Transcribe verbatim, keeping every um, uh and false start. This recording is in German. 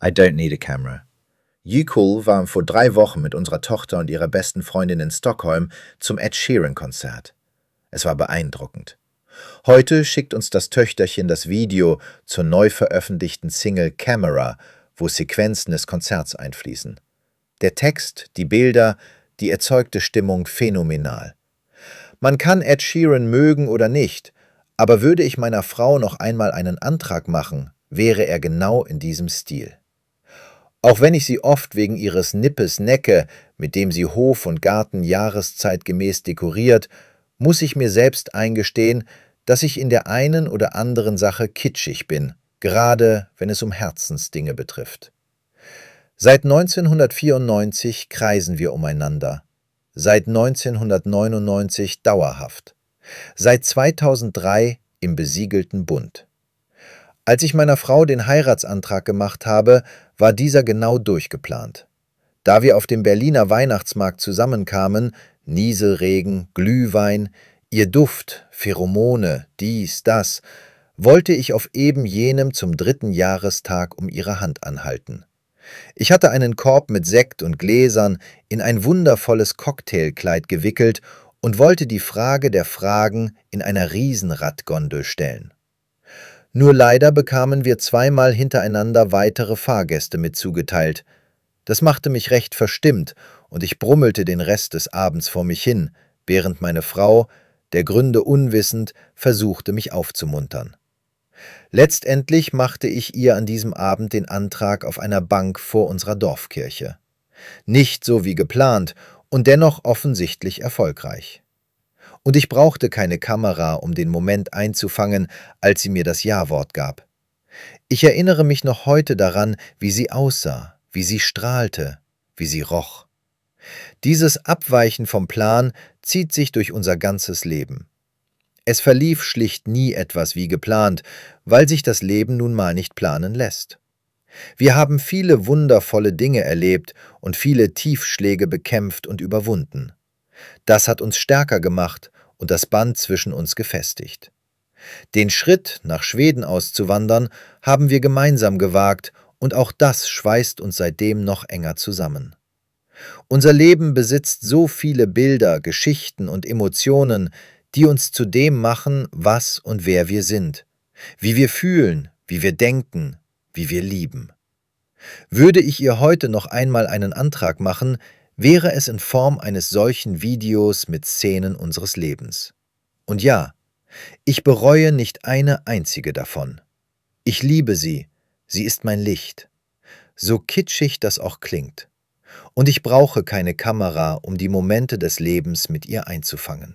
I don't need a camera. Ykul waren vor drei Wochen mit unserer Tochter und ihrer besten Freundin in Stockholm zum Ed Sheeran-Konzert. Es war beeindruckend. Heute schickt uns das Töchterchen das Video zur neu veröffentlichten Single Camera, wo Sequenzen des Konzerts einfließen. Der Text, die Bilder, die erzeugte Stimmung phänomenal. Man kann Ed Sheeran mögen oder nicht, aber würde ich meiner Frau noch einmal einen Antrag machen, wäre er genau in diesem Stil. Auch wenn ich sie oft wegen ihres Nippes necke, mit dem sie Hof und Garten jahreszeitgemäß dekoriert, muss ich mir selbst eingestehen, dass ich in der einen oder anderen Sache kitschig bin, gerade wenn es um Herzensdinge betrifft. Seit neunzehnhundertvierundneunzig kreisen wir umeinander, seit neunzehnhundertneunundneunzig dauerhaft, seit zweitausenddrei im besiegelten Bund. Als ich meiner Frau den Heiratsantrag gemacht habe, war dieser genau durchgeplant. Da wir auf dem Berliner Weihnachtsmarkt zusammenkamen, Nieselregen, Glühwein, ihr Duft, Pheromone, dies, das, wollte ich auf eben jenem zum dritten Jahrestag um ihre Hand anhalten. Ich hatte einen Korb mit Sekt und Gläsern in ein wundervolles Cocktailkleid gewickelt und wollte die Frage der Fragen in einer Riesenradgondel stellen. Nur leider bekamen wir zweimal hintereinander weitere Fahrgäste mit zugeteilt. Das machte mich recht verstimmt, und ich brummelte den Rest des Abends vor mich hin, während meine Frau, der Gründe unwissend, versuchte, mich aufzumuntern. Letztendlich machte ich ihr an diesem Abend den Antrag auf einer Bank vor unserer Dorfkirche. Nicht so wie geplant und dennoch offensichtlich erfolgreich. Und ich brauchte keine Kamera, um den Moment einzufangen, als sie mir das Ja-Wort gab. Ich erinnere mich noch heute daran, wie sie aussah, wie sie strahlte, wie sie roch. Dieses Abweichen vom Plan zieht sich durch unser ganzes Leben. Es verlief schlicht nie etwas wie geplant, weil sich das Leben nun mal nicht planen lässt. Wir haben viele wundervolle Dinge erlebt und viele Tiefschläge bekämpft und überwunden. Das hat uns stärker gemacht und das Band zwischen uns gefestigt. Den Schritt, nach Schweden auszuwandern, haben wir gemeinsam gewagt, und auch das schweißt uns seitdem noch enger zusammen. Unser Leben besitzt so viele Bilder, Geschichten und Emotionen, die uns zu dem machen, was und wer wir sind, wie wir fühlen, wie wir denken, wie wir lieben. Würde ich ihr heute noch einmal einen Antrag machen, wäre es in Form eines solchen Videos mit Szenen unseres Lebens. Und ja, ich bereue nicht eine einzige davon. Ich liebe sie, sie ist mein Licht. So kitschig das auch klingt. Und ich brauche keine Kamera, um die Momente des Lebens mit ihr einzufangen.